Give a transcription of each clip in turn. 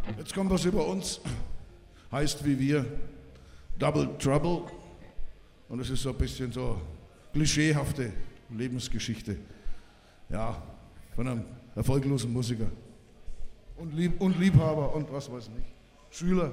Jetzt kommt was über uns, heißt wie wir Double Trouble und es ist so ein bisschen so klischeehafte Lebensgeschichte, ja, von einem erfolglosen Musiker und Liebhaber und was weiß ich, Schüler.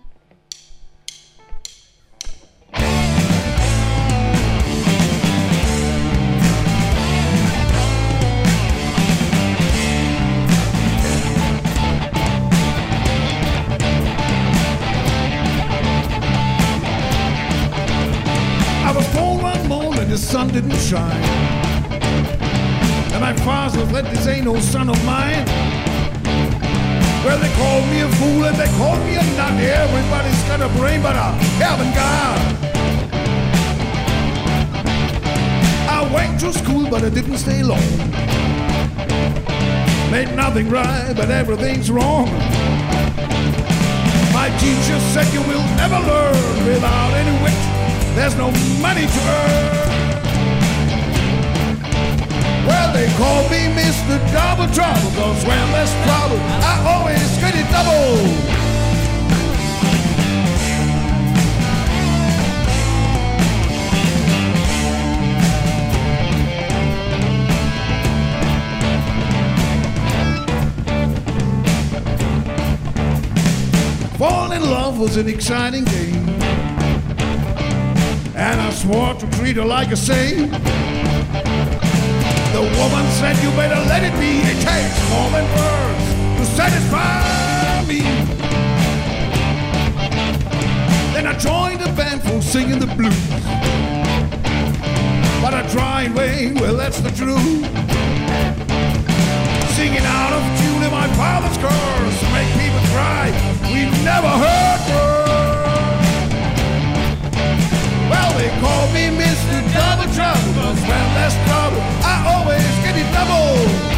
The sun didn't shine, and my father said, this ain't no son of mine. Well, they called me a fool and they called me a nut. Everybody's got a brain, but I haven't got. I went to school, but I didn't stay long. Made nothing right, but everything's wrong. My teacher said you will never learn without any wit. There's no money to earn. Well, they call me Mr. Double Trouble, 'cause when there's trouble, I always get it double. Fall in love was an exciting game, and I swore to treat her like a saint. The woman said, you better let it be. It takes more than words to satisfy me. Then I joined a band for singing the blues, but I tried way, well that's the truth. Singing out of tune in my father's curse, make people cry, we never heard words. Well, they call me Mr. Double Trouble, 'cause when there's trouble, I always get it double.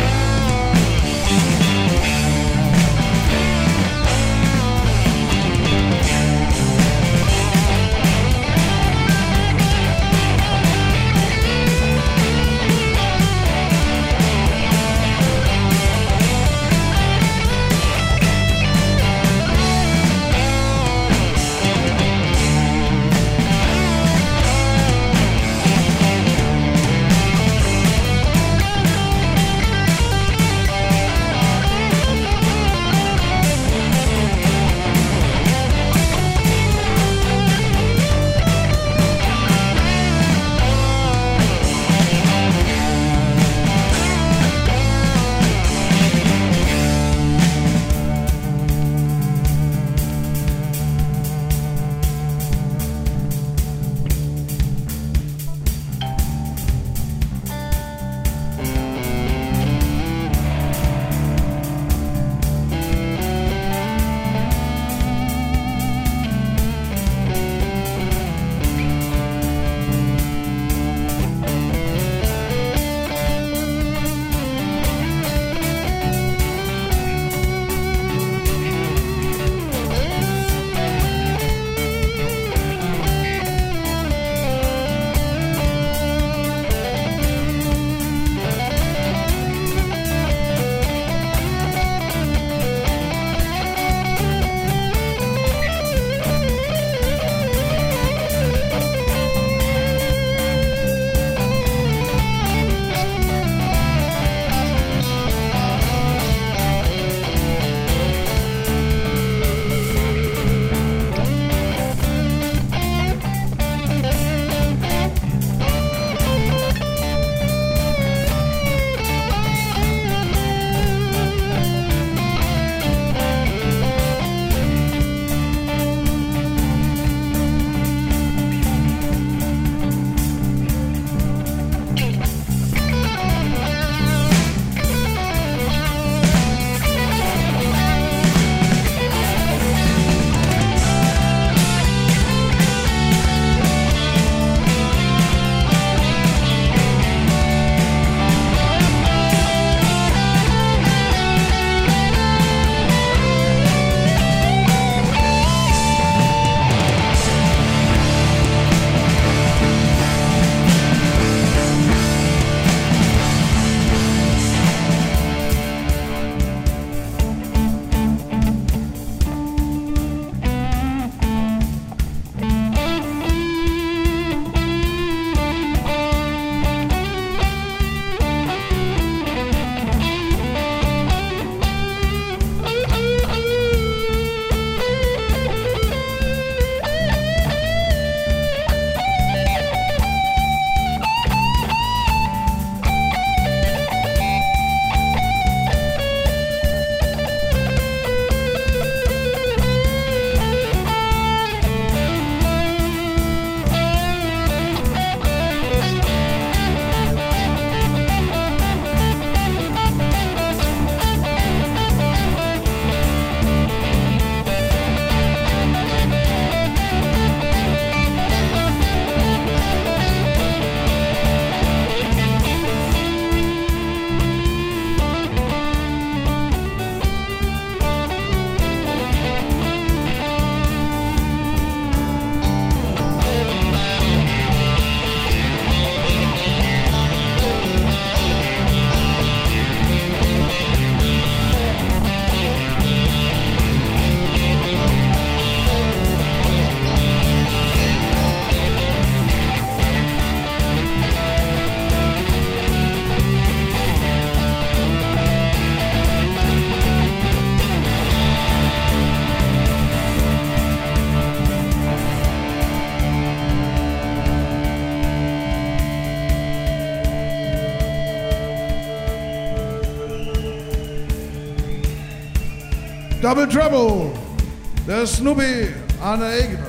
Double Trouble, der Snoopy an der E-Gitarre.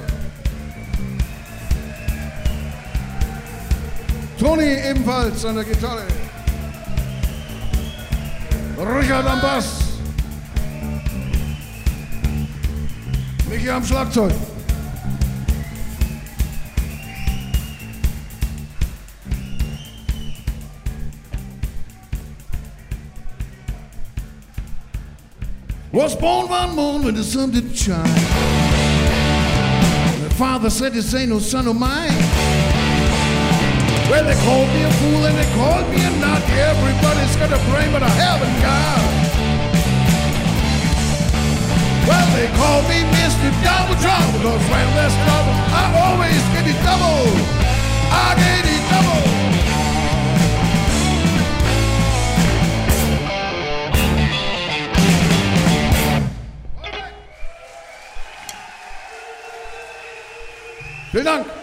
Toni ebenfalls an der Gitarre. Richard am Bass. Michi am Schlagzeug. Was born one morning when the sun didn't shine. The father said, "This ain't no son of mine." Well, they called me a fool and they called me a nut. Everybody's got a brain, but I haven't got. Well, they call me Mr. Double Trouble, because when there's trouble, I always get it double. I get it double. Vielen Dank.